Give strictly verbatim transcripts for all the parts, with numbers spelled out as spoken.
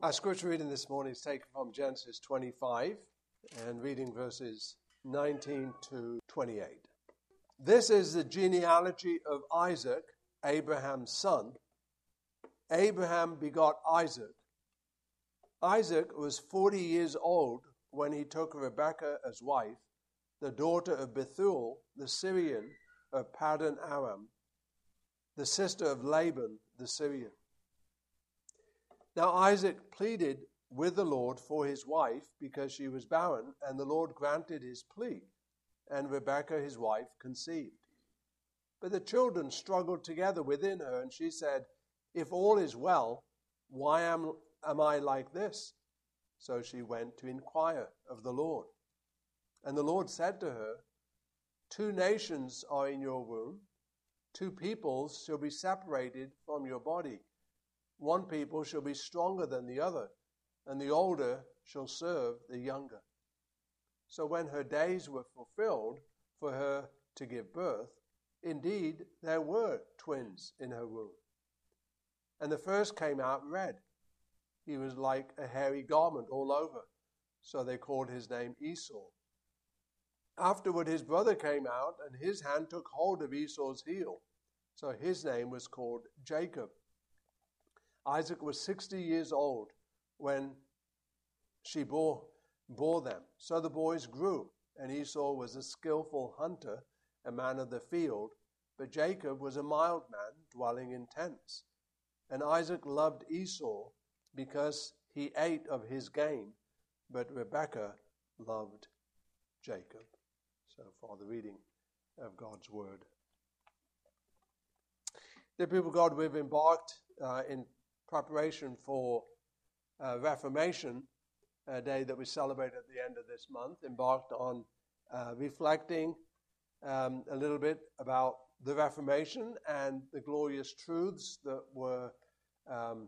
Our scripture reading this morning is taken from Genesis twenty-five and reading verses nineteen to twenty-eight. This is the genealogy of Isaac, Abraham's son. Abraham begot Isaac. Isaac was forty years old when he took Rebekah as wife, the daughter of Bethuel, the Syrian of Paddan Aram, the sister of Laban the Syrian. Now Isaac pleaded with the Lord for his wife because she was barren, and the Lord granted his plea, and Rebekah his wife conceived. But the children struggled together within her, and she said, "If all is well, why am, am I like this?" So she went to inquire of the Lord. And the Lord said to her, "Two nations are in your womb, two peoples shall be separated from your body. One people shall be stronger than the other, and the older shall serve the younger." So when her days were fulfilled for her to give birth, indeed there were twins in her womb. And the first came out red. He was like a hairy garment all over, so they called his name Esau. Afterward his brother came out, and his hand took hold of Esau's heel, so his name was called Jacob. Isaac was sixty years old when she bore, bore them. So the boys grew, and Esau was a skillful hunter, a man of the field, but Jacob was a mild man, dwelling in tents. And Isaac loved Esau because he ate of his game, but Rebekah loved Jacob. So far the reading of God's word. Dear people of God, we've embarked uh, in preparation for uh, Reformation, a day that we celebrate at the end of this month, embarked on uh, reflecting um, a little bit about the Reformation and the glorious truths that were um,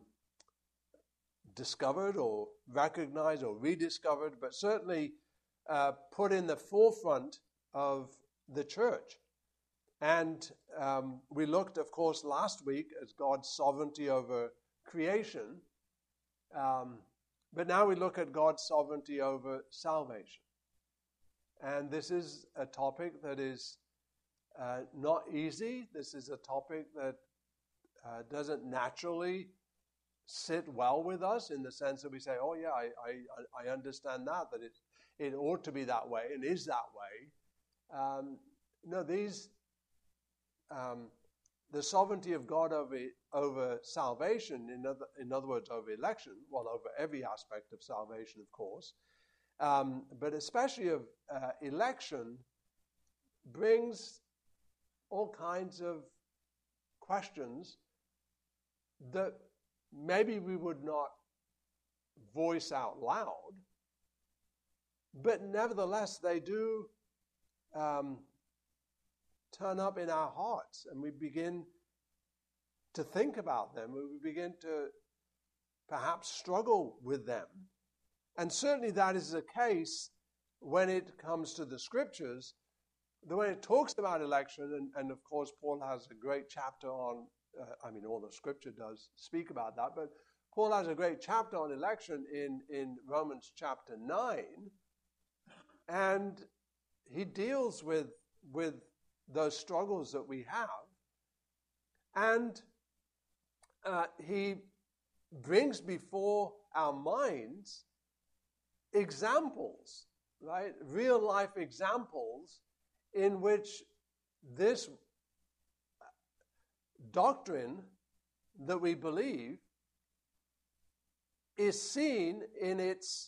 discovered or recognized or rediscovered, but certainly uh, put in the forefront of the church. And um, we looked, of course, last week at God's sovereignty over creation, um, but now we look at God's sovereignty over salvation. And this is a topic that is uh, not easy. This is a topic that uh, doesn't naturally sit well with us in the sense that we say, oh yeah, I, I, I understand that, that it, it ought to be that way and is that way. Um, no, these... Um, the sovereignty of God over, over salvation, in other, in other words, over election, well, over every aspect of salvation, of course, um, but especially of uh, election, brings all kinds of questions that maybe we would not voice out loud, but nevertheless, they do um, turn up in our hearts, and we begin to think about them, and we begin to perhaps struggle with them. And certainly that is the case when it comes to the scriptures. The way it talks about election, and, and of course Paul has a great chapter on, uh, I mean all the scripture does speak about that, but Paul has a great chapter on election in, in Romans chapter nine, and he deals with with those struggles that we have, and uh, he brings before our minds examples, right? Real life examples in which this doctrine that we believe is seen in its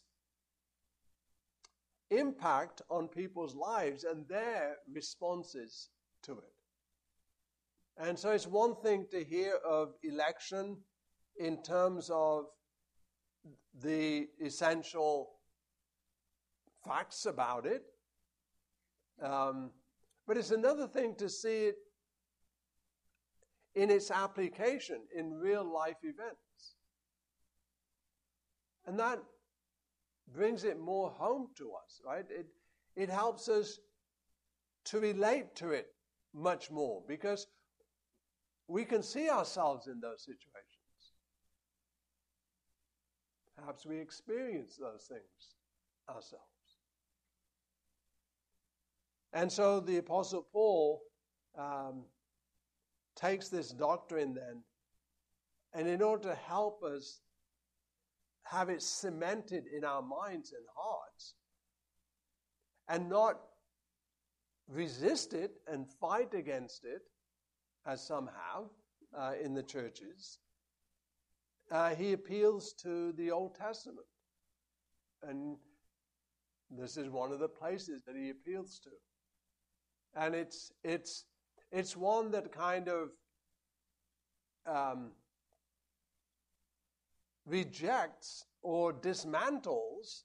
impact on people's lives and their responses to it. And so it's one thing to hear of election in terms of the essential facts about it, um, but it's another thing to see it in its application in real life events. And that brings it more home to us, right? It, it helps us to relate to it much more because we can see ourselves in those situations. perhaps we experience those things ourselves. And so the Apostle Paul um, takes this doctrine then, and in order to help us have it cemented in our minds and hearts, and not resist it and fight against it, as some have uh, in the churches, uh, he appeals to the Old Testament. And this is one of the places that he appeals to. And it's it's it's one that kind of um, rejects or dismantles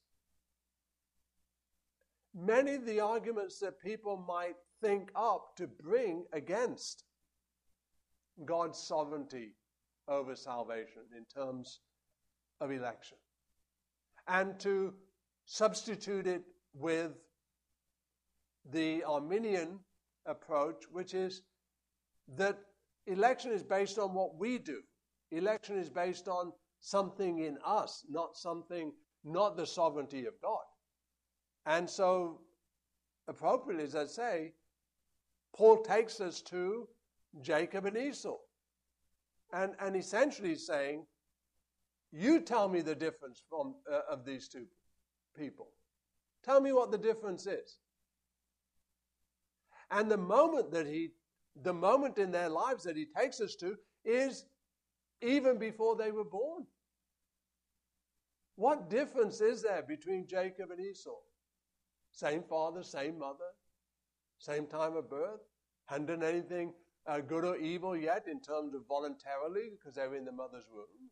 many of the arguments that people might think up to bring against God's sovereignty over salvation in terms of election, and to substitute it with the Arminian approach, which is that election is based on what we do. Election is based on something in us, not something, not the sovereignty of God. And so, appropriately, as I say, Paul takes us to Jacob and Esau. And, and essentially saying, you tell me the difference from uh, of these two people. Tell me what the difference is. And the moment that he, the moment in their lives that he takes us to is even before they were born. What difference is there between Jacob and Esau? Same father, same mother, same time of birth. Hadn't done anything uh, good or evil yet in terms of voluntarily because they were in the mother's womb.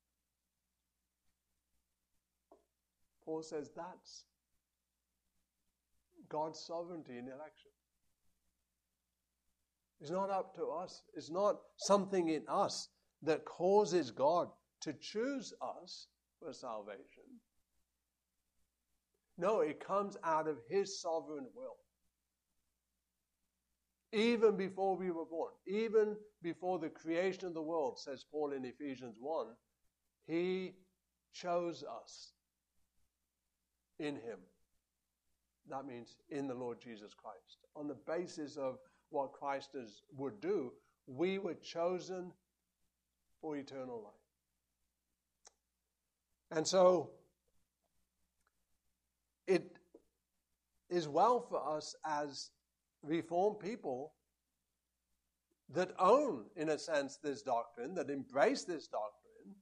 Paul says that's God's sovereignty in election. It's not up to us. It's not something in us that causes God to choose us for salvation. No, it comes out of his sovereign will. Even before we were born, even before the creation of the world, says Paul in Ephesians one, he chose us in him. That means in the Lord Jesus Christ. On the basis of what Christ is, would do, we were chosen for eternal life. And so, it is well for us as Reformed people that own, in a sense, this doctrine, that embrace this doctrine,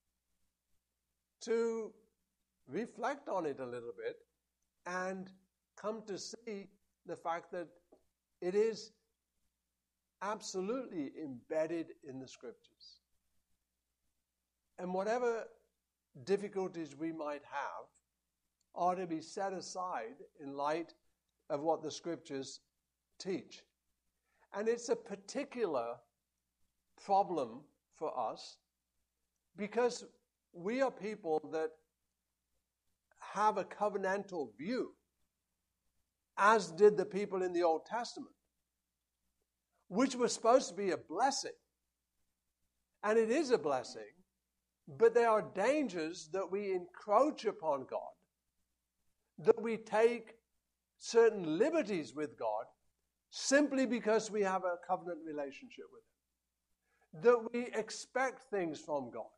to reflect on it a little bit and come to see the fact that it is absolutely embedded in the Scriptures. And whatever difficulties we might have are to be set aside in light of what the Scriptures teach. And it's a particular problem for us because we are people that have a covenantal view, as did the people in the Old Testament, which was supposed to be a blessing. And it is a blessing, but there are dangers that we encroach upon God, that we take certain liberties with God simply because we have a covenant relationship with him, that we expect things from God.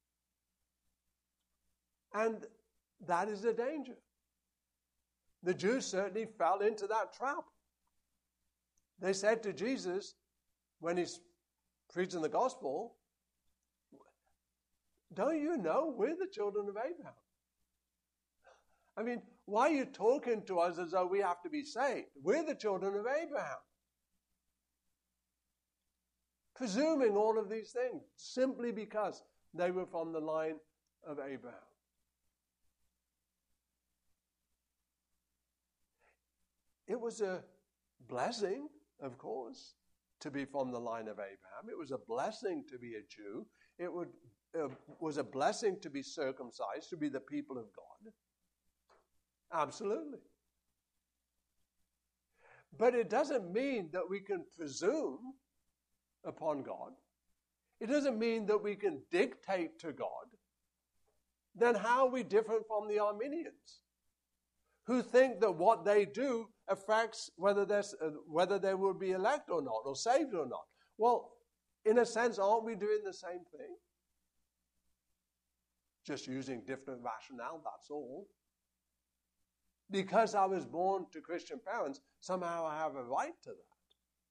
And that is a danger. The Jews certainly fell into that trap. They said to Jesus, when he's preaching the gospel, don't you know we're the children of Abraham? I mean, why are you talking to us as though we have to be saved? We're the children of Abraham. Presuming all of these things simply because they were from the line of Abraham. It was a blessing, of course, to be from the line of Abraham. It was a blessing to be a Jew. It would, uh, was a blessing to be circumcised, to be the people of God. Absolutely. But it doesn't mean that we can presume upon God. It doesn't mean that we can dictate to God then how are we different from the Arminians, who think that what they do affects whether, uh, whether they will be elect or not, or saved or not? Well, in a sense, aren't we doing the same thing? Just using different rationale, that's all. Because I was born to Christian parents, somehow I have a right to that.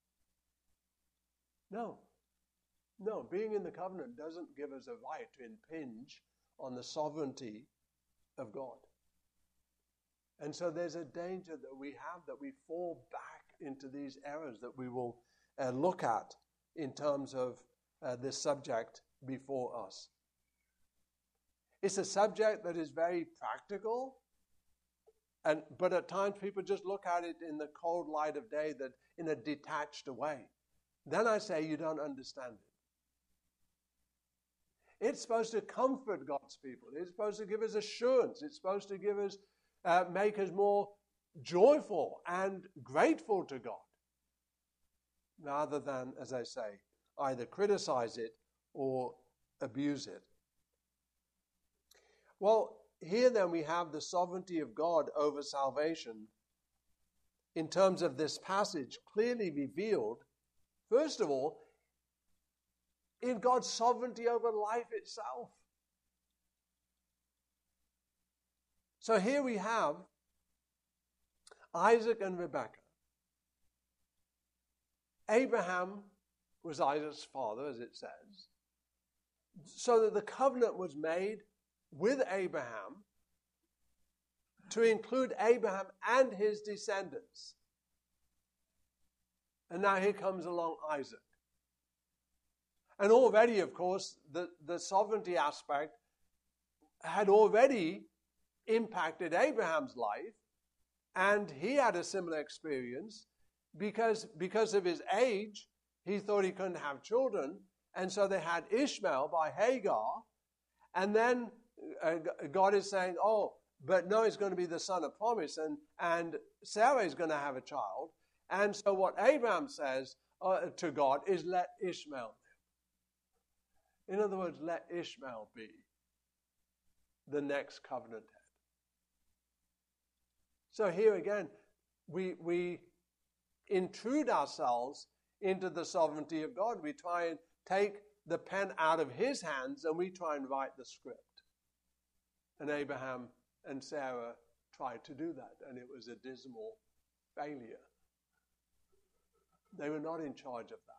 No. No, being in the covenant doesn't give us a right to impinge on the sovereignty of God. And so there's a danger that we have, that we fall back into these errors that we will uh, look at in terms of uh, this subject before us. It's a subject that is very practical, and but at times people just look at it in the cold light of day, that in a detached way. Then I say you don't understand it. It's supposed to comfort God's people. It's supposed to give us assurance. It's supposed to give us, uh, make us more joyful and grateful to God, rather than, as I say, either criticize it or abuse it. Well, here then we have the sovereignty of God over salvation in terms of this passage clearly revealed, first of all, in God's sovereignty over life itself. So here we have Isaac and Rebekah. Abraham was Isaac's father, as it says, so that the covenant was made with Abraham to include Abraham and his descendants. And now here comes along Isaac. And already, of course, the, the sovereignty aspect had already impacted Abraham's life, and he had a similar experience because, because of his age, he thought he couldn't have children, and so they had Ishmael by Hagar, and then uh, God is saying, oh, but no, he's going to be the son of promise, and, and Sarah is going to have a child. And so what Abraham says uh, to God is, let Ishmael live. In other words, let Ishmael be the next covenant head. So here again, we, we intrude ourselves into the sovereignty of God. We try and take the pen out of his hands and we try and write the script. And Abraham and Sarah tried to do that, and it was a dismal failure. They were not in charge of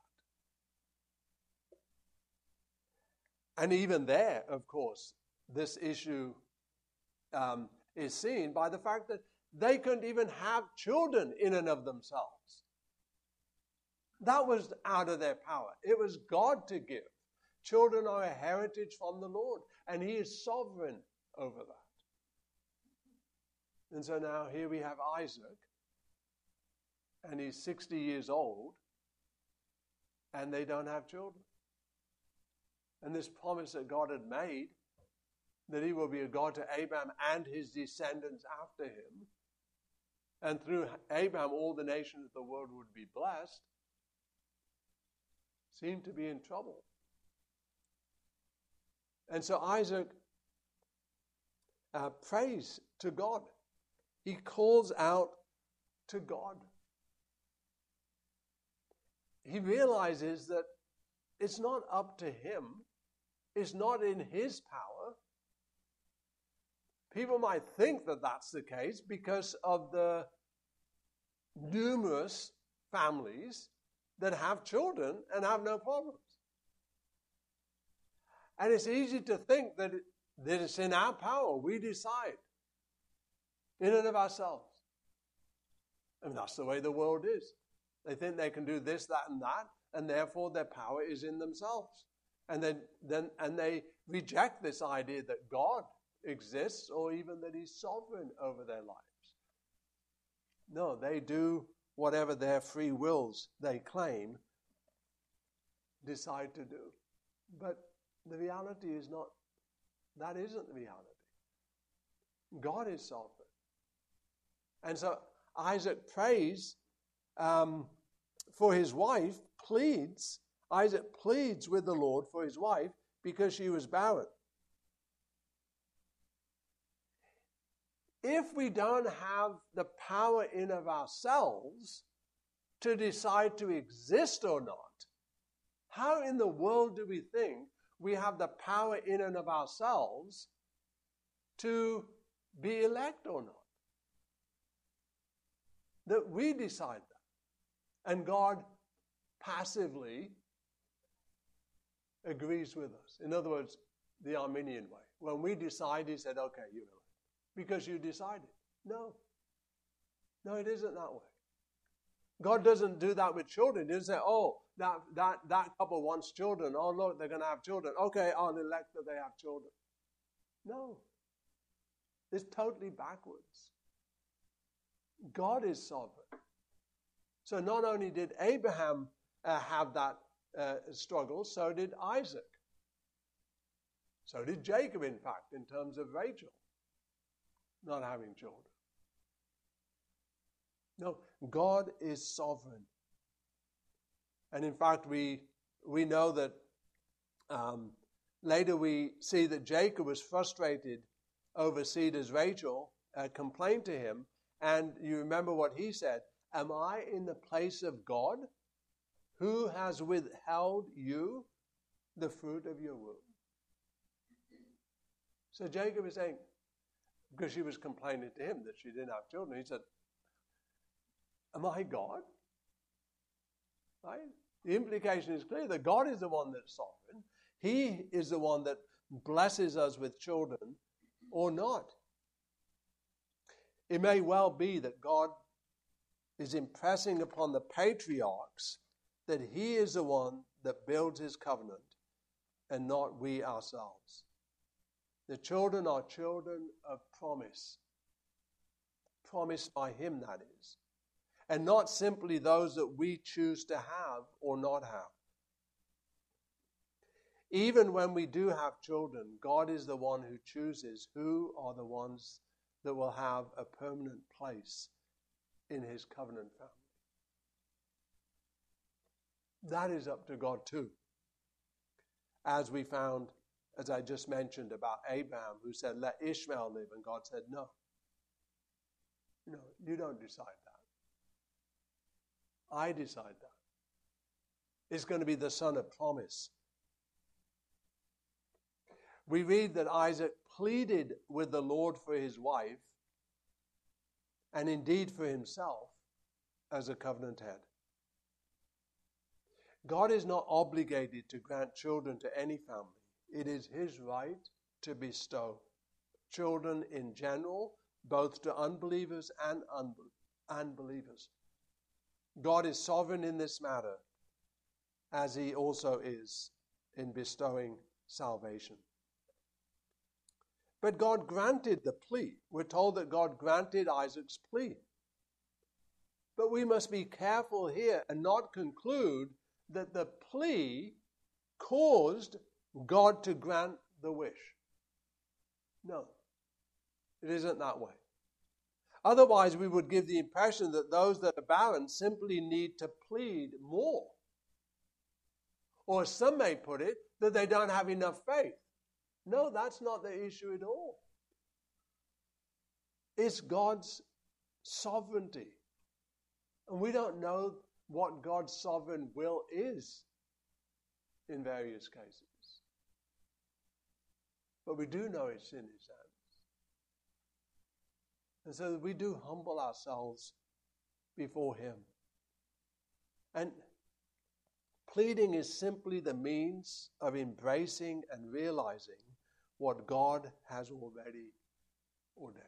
that. And even there, of course, this issue um, is seen by the fact that they couldn't even have children in and of themselves. That was out of their power. It was God to give. Children are a heritage from the Lord, and he is sovereign over that. And so now here we have Isaac, and he's sixty years old, and they don't have children. And this promise that God had made, that he will be a God to Abraham and his descendants after him, and through Abraham all the nations of the world would be blessed, seemed to be in trouble. And so Isaac uh, prays to God. He calls out to God. He realizes that it's not up to him. It's not in his power. People might think that that's the case because of the numerous families that have children and have no problems. And it's easy to think that, it, that it's in our power. We decide in and of ourselves. And that's the way the world is. They think they can do this, that, and that, and therefore their power is in themselves. And then, then and they reject this idea that God exists or even that he's sovereign over their lives. No, they do whatever their free wills they claim decide to do. But the reality is not, that isn't the reality. God is sovereign. And so Isaac prays um, for his wife, pleads, Isaac pleads with the Lord for his wife because she was barren. if we don't have the power in of ourselves to decide to exist or not, how in the world do we think we have the power in and of ourselves to be elect or not? That we decide that. And God passively agrees with us. In other words, the Arminian way. When we decide, he said, okay, you're elect. Because you decided. No. No, it isn't that way. God doesn't do that with children. He doesn't say, oh, that, that, that couple wants children. Oh, look, they're going to have children. Okay, I'll elect that they have children. No. It's totally backwards. God is sovereign. So not only did Abraham uh, have that uh, struggle, so did Isaac. So did Jacob, in fact, in terms of Rachel not having children. No, God is sovereign. And in fact, we we know that um, later we see that Jacob was frustrated over Cedar's Rachel, uh, complained to him, and you remember what he said, am I in the place of God, who has withheld you the fruit of your womb? So Jacob is saying, because she was complaining to him that she didn't have children, he said, am I God? Right? The implication is clear that God is the one that's sovereign. He is the one that blesses us with children or not. It may well be that God is impressing upon the patriarchs that he is the one that builds his covenant and not we ourselves. The children are children of promise. Promised by him, that is. And not simply those that we choose to have or not have. Even when we do have children, God is the one who chooses who are the ones that will have a permanent place in his covenant family. That is up to God too. As we found, as I just mentioned about Abraham, who said, let Ishmael live, and God said, no. No, you don't decide that. I decide that. It's going to be the son of promise. We read that Isaac pleaded with the Lord for his wife, and indeed for himself, as a covenant head. God is not obligated to grant children to any family. It is his right to bestow children in general, both to unbelievers and unbelievers. God is sovereign in this matter, as he also is in bestowing salvation. But God granted the plea. We're told that God granted Isaac's plea. But we must be careful here and not conclude that the plea caused God to grant the wish. No, it isn't that way. Otherwise, we would give the impression that those that are barren simply need to plead more. Or as some may put it, that they don't have enough faith. No, that's not the issue at all. It's God's sovereignty. And we don't know what God's sovereign will is in various cases. But we do know it's in his hands. And so we do humble ourselves before him. And pleading is simply the means of embracing and realizing what God has already ordained.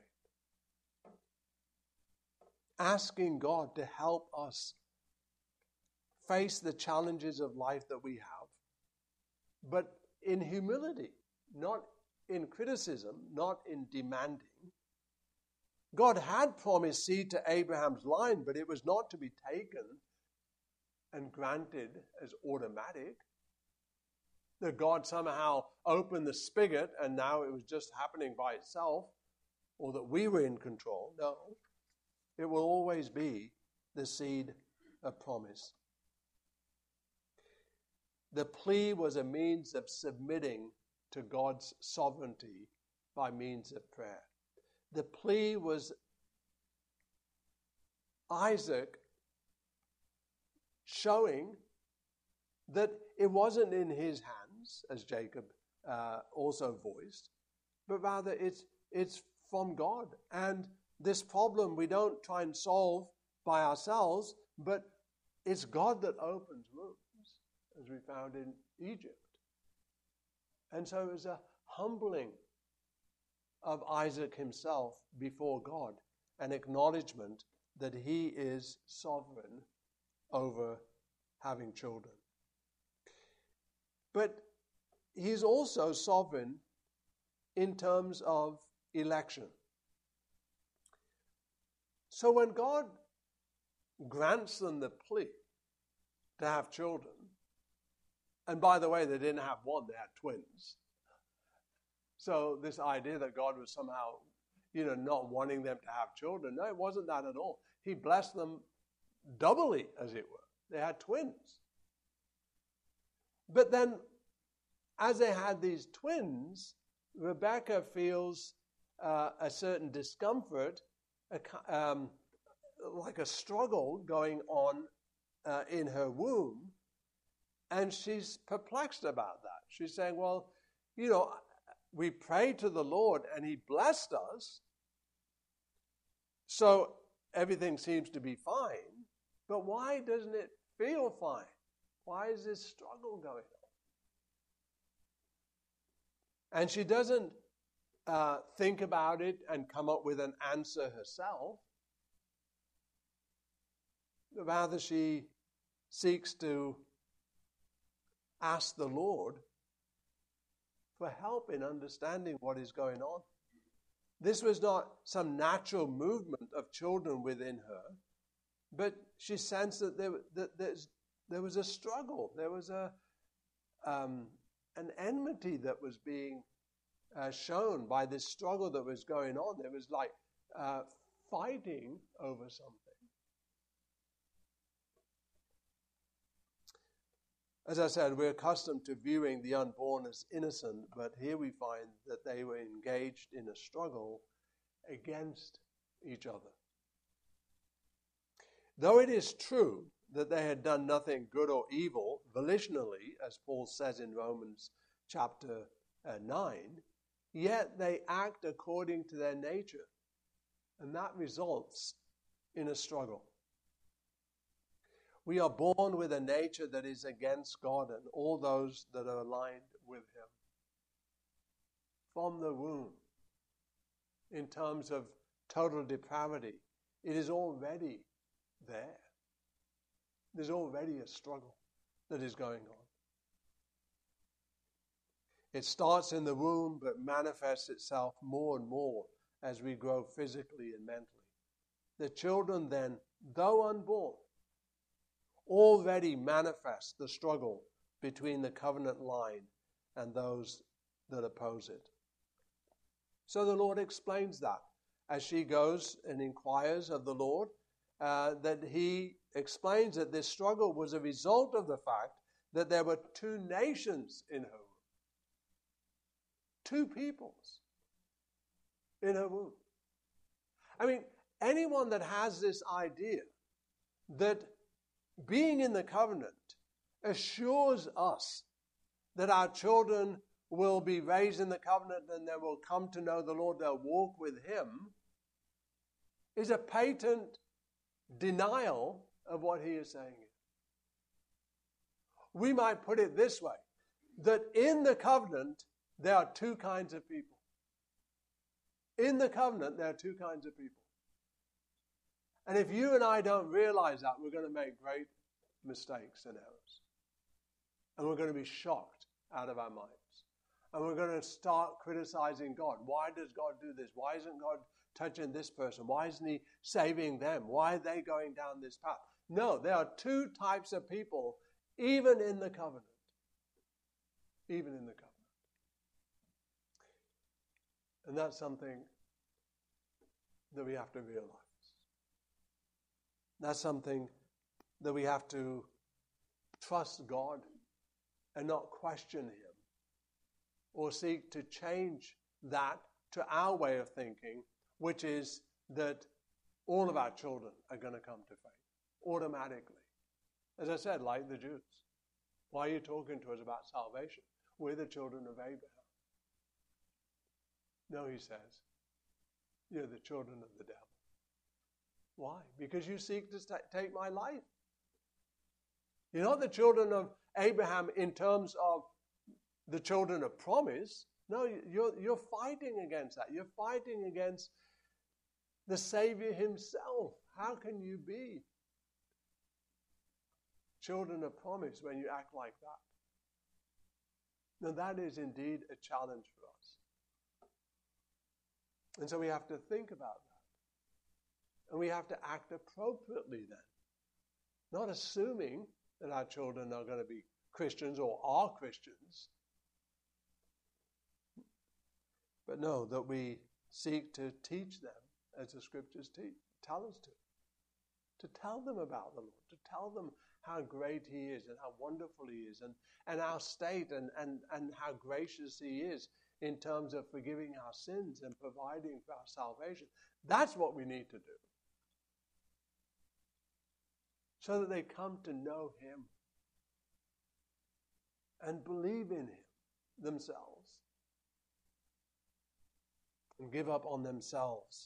Asking God to help us face the challenges of life that we have, but in humility, not in criticism, not in demanding. God had promised seed to Abraham's line, but it was not to be taken and granted as automatic. That God somehow opened the spigot and now it was just happening by itself, or that we were in control. No, it will always be the seed of promise. The plea was a means of submitting to God's sovereignty by means of prayer. the plea was Isaac showing that it wasn't in his hands, as Jacob uh, also voiced, but rather it's it's from God. And this problem we don't try and solve by ourselves, but it's God that opens wombs, as we found in Egypt. And so it was a humbling of Isaac himself before God, an acknowledgement that he is sovereign over having children. But he's also sovereign in terms of election. So when God grants them the plea to have children, and by the way, they didn't have one, they had twins. So this idea that God was somehow, you know, not wanting them to have children, no, it wasn't that at all. He blessed them doubly, as it were. They had twins. But then, as they had these twins, Rebecca feels uh, a certain discomfort, a, um, like a struggle going on uh, in her womb, and she's perplexed about that. She's saying, well, you know, we prayed to the Lord and he blessed us, so everything seems to be fine, but why doesn't it feel fine? Why is this struggle going on? And she doesn't uh, think about it and come up with an answer herself. Rather, she seeks to ask the Lord for help in understanding what is going on. This was not some natural movement of children within her, but she sensed that there, that there's, there was a struggle. There was a um, an enmity that was being uh, shown by this struggle that was going on. There was like uh, fighting over something. As I said, we're accustomed to viewing the unborn as innocent, but here we find that they were engaged in a struggle against each other. Though it is true that they had done nothing good or evil volitionally, as Paul says in Romans chapter uh, nine, yet they act according to their nature, and that results in a struggle. We are born with a nature that is against God and all those that are aligned with him. From the womb, in terms of total depravity, it is already there. There's already a struggle that is going on. It starts in the womb but manifests itself more and more as we grow physically and mentally. The children then, though unborn, already manifest the struggle between the covenant line and those that oppose it. So the Lord explains that as she goes and inquires of the Lord, uh, that he explains that this struggle was a result of the fact that there were two nations in her womb. Two peoples in her womb. I mean, anyone that has this idea that being in the covenant assures us that our children will be raised in the covenant and they will come to know the Lord, they'll walk with him, is a patent denial of what he is saying. We might put it this way, that in the covenant there are two kinds of people. In the covenant there are two kinds of people. And if you and I don't realize that, we're going to make great mistakes and errors. And we're going to be shocked out of our minds. And we're going to start criticizing God. Why does God do this? Why isn't God touching this person? Why isn't he saving them? Why are they going down this path? No, there are two types of people, even in the covenant. Even in the covenant. And that's something that we have to realize. That's something that we have to trust God and not question him or seek to change that to our way of thinking which is that all of our children are going to come to faith automatically. As I said, like the Jews. Why are you talking to us about salvation? We're the children of Abraham. No, he says, you're the children of the devil. Why? Because you seek to take my life. You're not the children of Abraham in terms of the children of promise. No, you're, you're fighting against that. You're fighting against the Savior himself. How can you be children of promise when you act like that? Now that is indeed a challenge for us. And so we have to think about that. And we have to act appropriately then. Not assuming that our children are going to be Christians or are Christians. But no, that we seek to teach them as the Scriptures teach, tell us to. To tell them about the Lord. To tell them how great he is and how wonderful he is and, and our state and, and, and how gracious he is in terms of forgiving our sins and providing for our salvation. That's what we need to do. So that they come to know him and believe in him themselves and give up on themselves.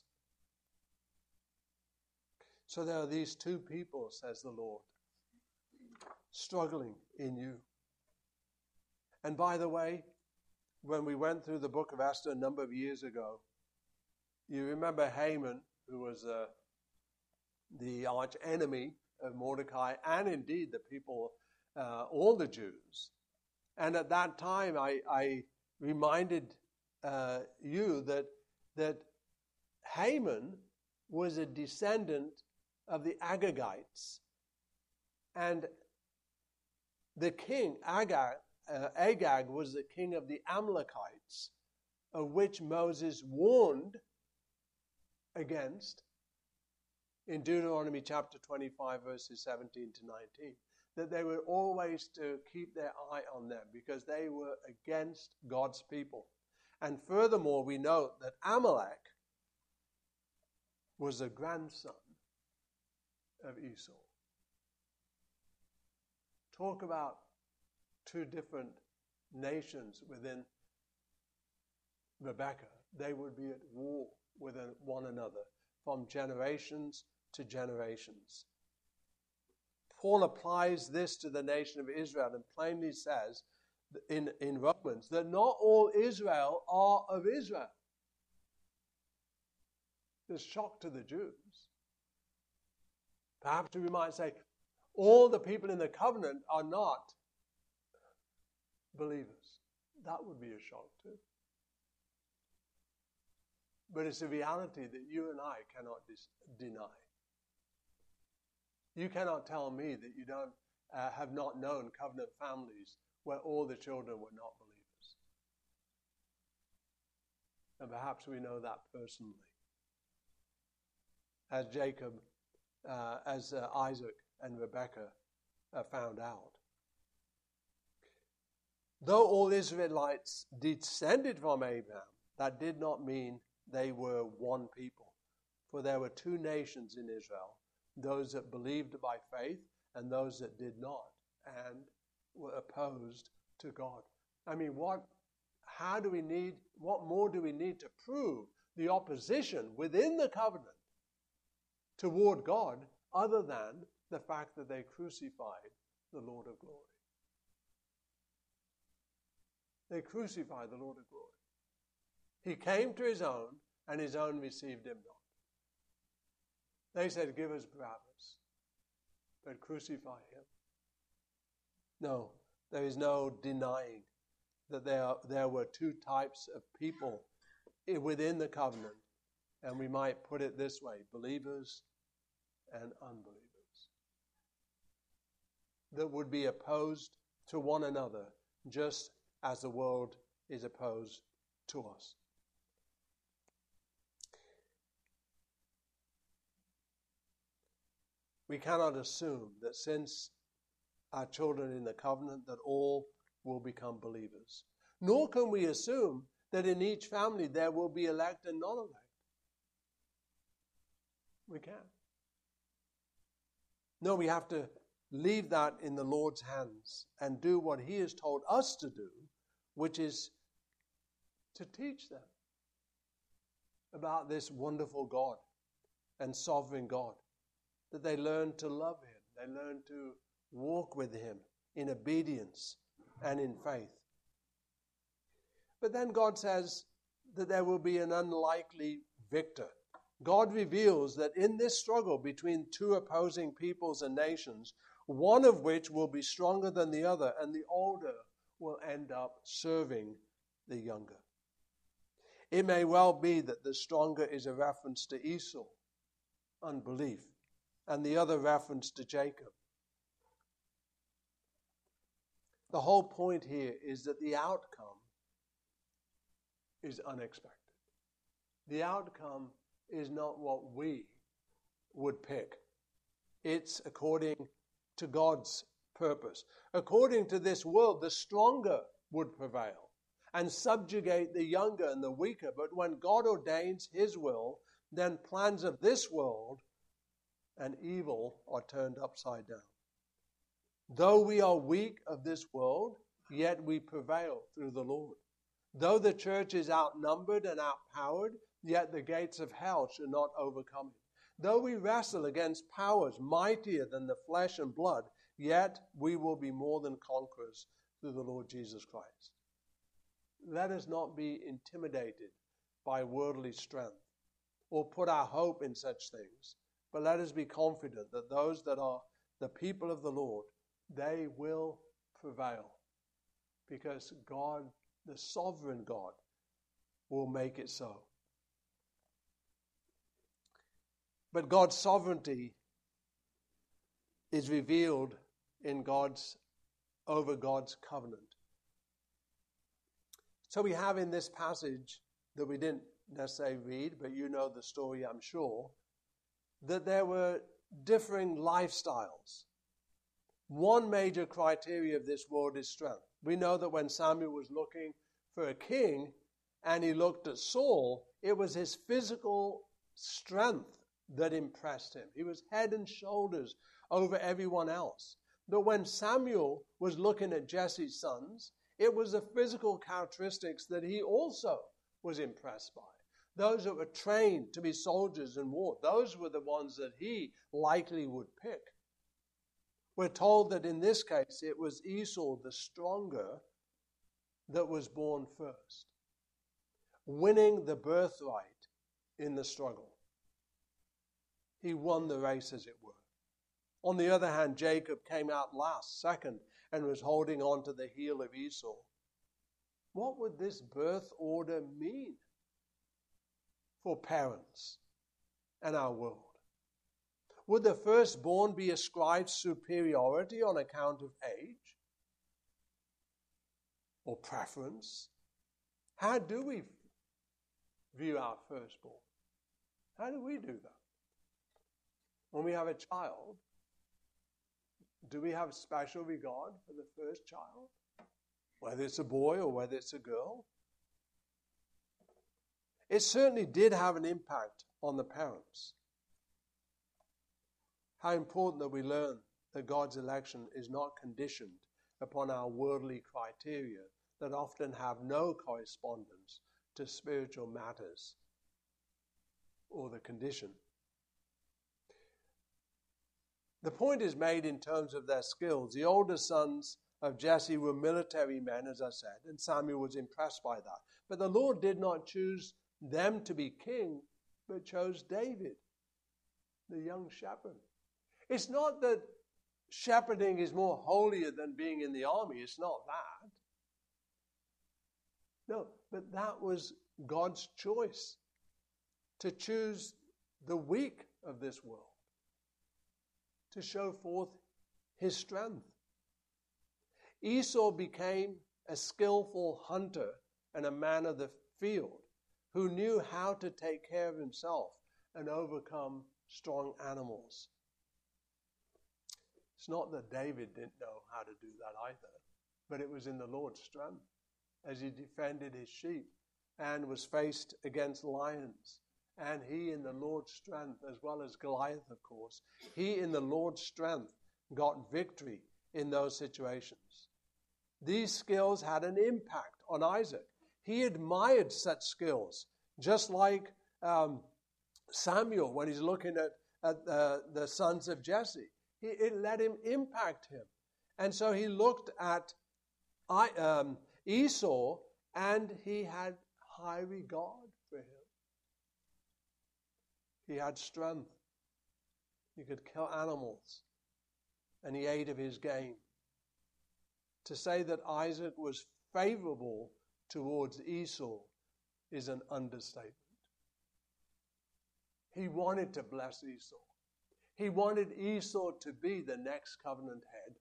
So there are these two people, says the Lord, struggling in you. And by the way, when we went through the book of Esther a number of years ago, you remember Haman, who was uh, the arch enemy of Mordecai, and indeed the people, uh, all the Jews. And at that time, I, I reminded uh, you that that Haman was a descendant of the Agagites, and the king Agag, uh, Agag was the king of the Amalekites, of which Moses warned against in Deuteronomy chapter twenty-five, verses seventeen to nineteen, that they were always to keep their eye on them because they were against God's people. And furthermore, we note that Amalek was a grandson of Esau. Talk about two different nations within Rebekah. They would be at war with one another from generations to generations. Paul applies this to the nation of Israel and plainly says in, in Romans that not all Israel are of Israel. It's a shock to the Jews. Perhaps we might say all the people in the covenant are not believers. That would be a shock too. But it's a reality that you and I cannot dis- deny. You cannot tell me that you don't uh, have not known covenant families where all the children were not believers. And perhaps we know that personally. As Jacob, uh, as uh, Isaac and Rebekah uh, found out. Though all Israelites descended from Abraham, that did not mean they were one people. For there were two nations in Israel, those that believed by faith and those that did not and were opposed to God. I mean, what, how do we need, what more do we need to prove the opposition within the covenant toward God other than the fact that they crucified the Lord of glory? They crucified the Lord of glory. He came to his own, and his own received him not. They said, give us Barabbas, but crucify him. No, there is no denying that there, there were two types of people within the covenant, and we might put it this way, believers and unbelievers, that would be opposed to one another just as the world is opposed to us. We cannot assume that since our children in the covenant that all will become believers. Nor can we assume that in each family there will be elect and non-elect. We can't. No, we have to leave that in the Lord's hands and do what He has told us to do, which is to teach them about this wonderful God and sovereign God, that they learn to love Him, they learn to walk with Him in obedience and in faith. But then God says that there will be an unlikely victor. God reveals that in this struggle between two opposing peoples and nations, one of which will be stronger than the other, and the older will end up serving the younger. It may well be that the stronger is a reference to Esau, unbelief, and the other reference to Jacob. The whole point here is that the outcome is unexpected. The outcome is not what we would pick. It's according to God's purpose. According to this world, the stronger would prevail and subjugate the younger and the weaker. But when God ordains His will, then plans of this world and evil are turned upside down. Though we are weak of this world, yet we prevail through the Lord. Though the church is outnumbered and outpowered, yet the gates of hell shall not overcome it. Though we wrestle against powers mightier than the flesh and blood, yet we will be more than conquerors through the Lord Jesus Christ. Let us not be intimidated by worldly strength or put our hope in such things, but let us be confident that those that are the people of the Lord, they will prevail, because God, the sovereign God, will make it so. But God's sovereignty is revealed in God's, over God's covenant. So we have in this passage that we didn't necessarily read, but you know the story, I'm sure, that there were differing lifestyles. One major criteria of this world is strength. We know that when Samuel was looking for a king and he looked at Saul, it was his physical strength that impressed him. He was head and shoulders over everyone else. But when Samuel was looking at Jesse's sons, it was the physical characteristics that he also was impressed by. Those that were trained to be soldiers in war, those were the ones that he likely would pick. We're told that in this case it was Esau, the stronger, that was born first, winning the birthright in the struggle. He won the race, as it were. On the other hand, Jacob came out last, second, and was holding on to the heel of Esau. What would this birth order mean for parents and our world? Would the firstborn be ascribed superiority on account of age or preference? How do we view our firstborn? How do we do that? When we have a child, do we have special regard for the first child? Whether it's a boy or whether it's a girl? It certainly did have an impact on the parents. How important that we learn that God's election is not conditioned upon our worldly criteria that often have no correspondence to spiritual matters or the condition. The point is made in terms of their skills. The older sons of Jesse were military men, as I said, and Samuel was impressed by that. But the Lord did not choose them to be king, but chose David, the young shepherd. It's not that shepherding is more holier than being in the army. It's not that. No, but that was God's choice, to choose the weak of this world, to show forth his strength. Esau became a skillful hunter and a man of the field who knew how to take care of himself and overcome strong animals. It's not that David didn't know how to do that either, but it was in the Lord's strength as he defended his sheep and was faced against lions And he, in the Lord's strength, as well as Goliath, of course, he, in the Lord's strength, got victory in those situations. These skills had an impact on Isaac. He admired such skills, just like um, Samuel when he's looking at, at uh, the sons of Jesse. He, it let him impact him. And so he looked at I, um, Esau, and he had high regard for him. He had strength. He could kill animals, and he ate of his game. To say that Isaac was favorable towards Esau is an understatement. He wanted to bless Esau. He wanted Esau to be the next covenant head.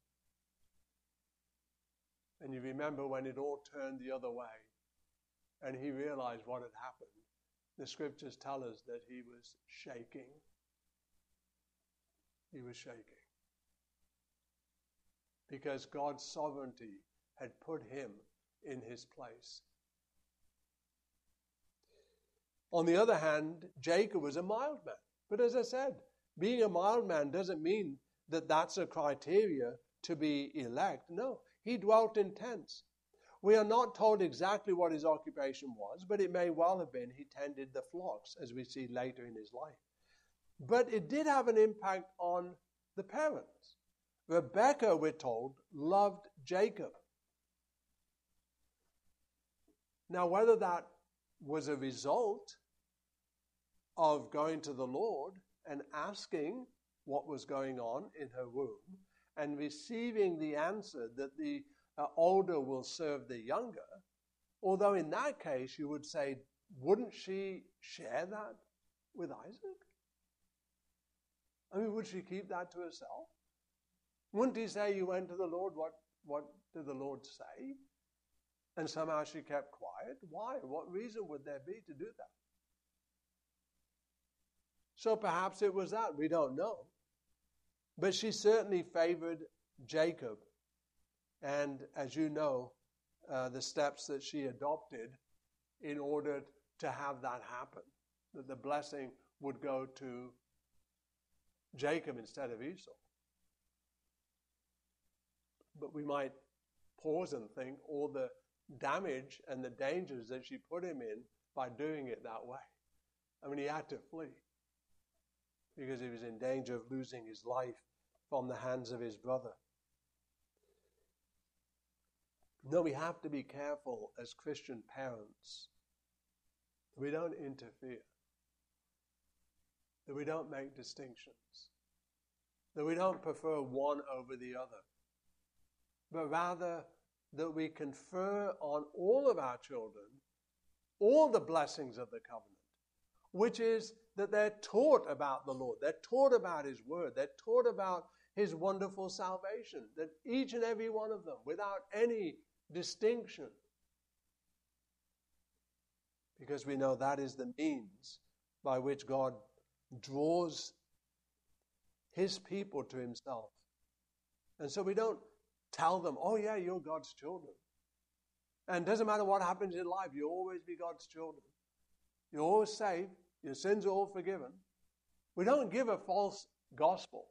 And you remember when it all turned the other way and he realized what had happened. The scriptures tell us that he was shaking. He was shaking. Because God's sovereignty had put him in his place. On the other hand, Jacob was a mild man. But as I said, being a mild man doesn't mean that that's a criteria to be elect. No, he dwelt in tents. We are not told exactly what his occupation was, but it may well have been he tended the flocks, as we see later in his life. But it did have an impact on the parents. Rebekah, we're told, loved Jacob. Now, whether that was a result of going to the Lord and asking what was going on in her womb and receiving the answer that the uh, older will serve the younger, although in that case you would say, wouldn't she share that with Isaac? I mean, would she keep that to herself? Wouldn't he say, you went to the Lord, what, what did the Lord say? And somehow she kept quiet. Why? What reason would there be to do that? So perhaps it was that. We don't know. But she certainly favored Jacob. And as you know, uh, the steps that she adopted in order to have that happen, that the blessing would go to Jacob instead of Esau. But we might pause and think all the damage and the dangers that she put him in by doing it that way. I mean, he had to flee because he was in danger of losing his life from the hands of his brother. No, we have to be careful as Christian parents that we don't interfere, that we don't make distinctions, that we don't prefer one over the other, but rather that we confer on all of our children all the blessings of the covenant, which is that they're taught about the Lord, they're taught about his word, they're taught about his wonderful salvation, that each and every one of them, without any distinction, because we know that is the means by which God draws his people to himself. And so we don't tell them, oh yeah, you're God's children. And it doesn't matter what happens in life, you'll always be God's children. You're always saved. Your sins are all forgiven. We don't give a false gospel.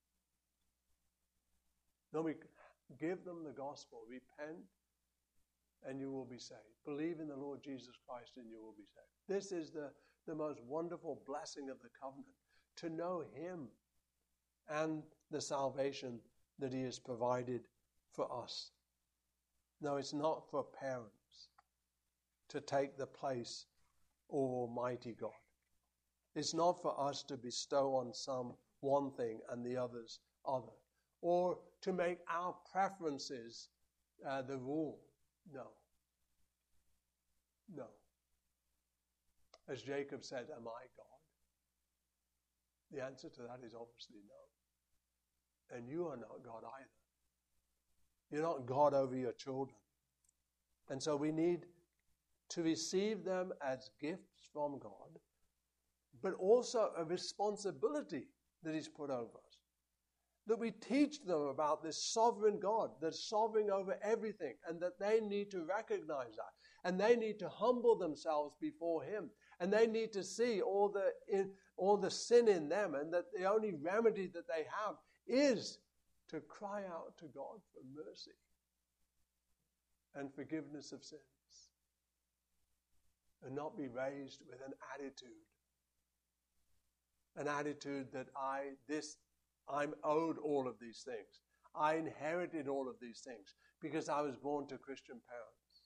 No, we give them the gospel. Repent and you will be saved. Believe in the Lord Jesus Christ and you will be saved. This is the, the most wonderful blessing of the covenant, to know him and the salvation that he has provided for us. No, it's not for parents to take the place of Almighty God. It's not for us to bestow on some one thing and the others other, or to make our preferences uh, the rule. No. No. As Jacob said, am I God? The answer to that is obviously no. And you are not God either. You're not God over your children. And so we need to receive them as gifts from God, but also a responsibility that is put over us. That we teach them about this sovereign God that's sovereign over everything, and that they need to recognize that. And they need to humble themselves before him And they need to see all the in, all the sin in them, and that the only remedy that they have is to cry out to God for mercy and forgiveness of sins, and not be raised with an attitude, an attitude that I this I'm owed all of these things. I inherited all of these things because I was born to Christian parents.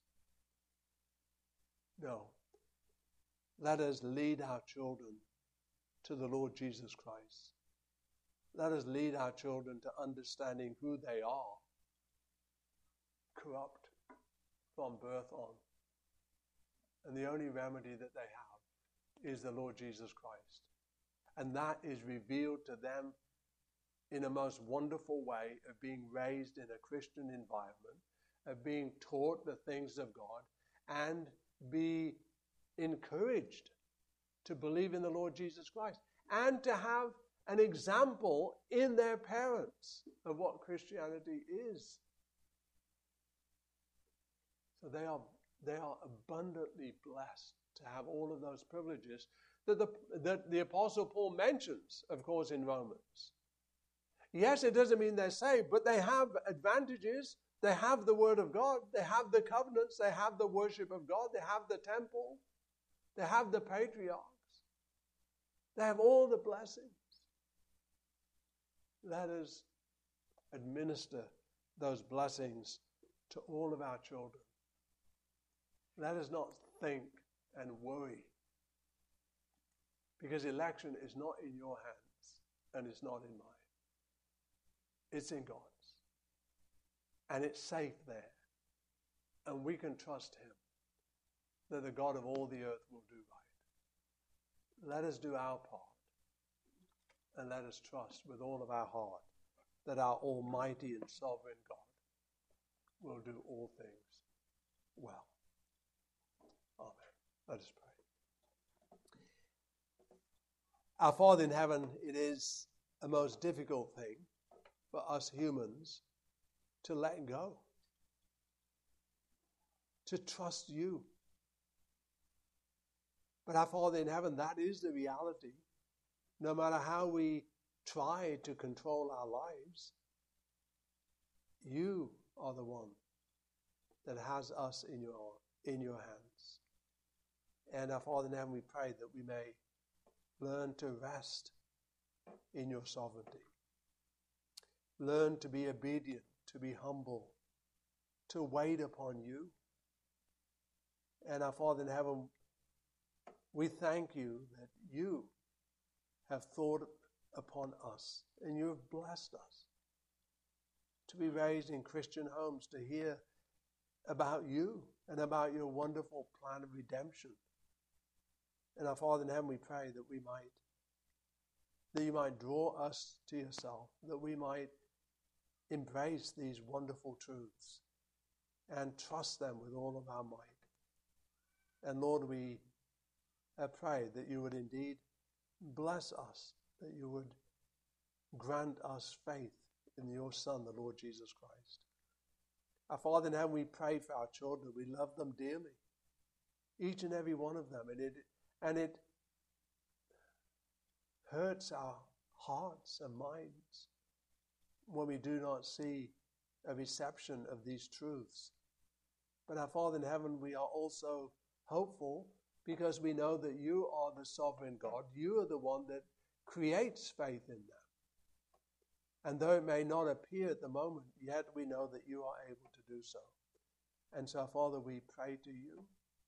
No. Let us lead our children to the Lord Jesus Christ. Let us lead our children to understanding who they are, corrupt from birth on. And the only remedy that they have is the Lord Jesus Christ. And that is revealed to them in a most wonderful way of being raised in a Christian environment, of being taught the things of God, and be encouraged to believe in the Lord Jesus Christ, and to have an example in their parents of what Christianity is. So they are they are abundantly blessed to have all of those privileges that the, that the Apostle Paul mentions, of course, in Romans. Yes, it doesn't mean they're saved, but they have advantages. They have the Word of God. They have the covenants. They have the worship of God. They have the temple. They have the patriarchs. They have all the blessings. Let us administer those blessings to all of our children. Let us not think and worry, because election is not in your hands and it's not in mine. It's in God's. And it's safe there. And we can trust Him that the God of all the earth will do right. Let us do our part. And let us trust with all of our heart that our almighty and sovereign God will do all things well. Amen. Let us pray. Our Father in heaven, it is a most difficult thing for us humans to let go, to trust you. But our Father in heaven, that is the reality. No matter how we try to control our lives, you are the one that has us in your, in your hands. And our Father in heaven, we pray that we may learn to rest in your sovereignty. Learn to be obedient, to be humble, to wait upon you. And our Father in heaven, we thank you that you have thought upon us and you have blessed us to be raised in Christian homes, to hear about you and about your wonderful plan of redemption. And our Father in heaven, we pray that we might, that you might draw us to yourself, that we might embrace these wonderful truths and trust them with all of our might. And Lord, we I pray that you would indeed bless us, that you would grant us faith in your Son, the Lord Jesus Christ. Our Father in heaven, we pray for our children. We love them dearly, each and every one of them. And it, and it hurts our hearts and minds when we do not see a reception of these truths. But our Father in heaven, we are also hopeful because we know that you are the sovereign God. You are the one that creates faith in them. And though it may not appear at the moment, yet we know that you are able to do so. And so, Father, we pray to you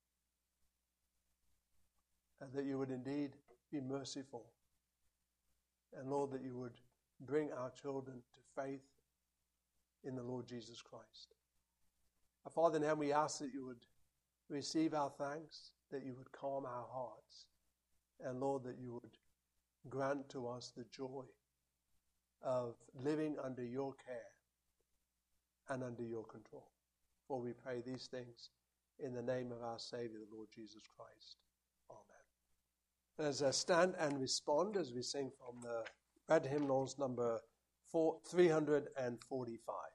and that you would indeed be merciful. And Lord, that you would bring our children to faith in the Lord Jesus Christ. Our Father in heaven, we ask that you would receive our thanks, that you would calm our hearts, and Lord, that you would grant to us the joy of living under your care and under your control. For we pray these things in the name of our Savior, the Lord Jesus Christ. Amen. As I stand and respond as we sing from the red hymnals number four, three hundred forty-five.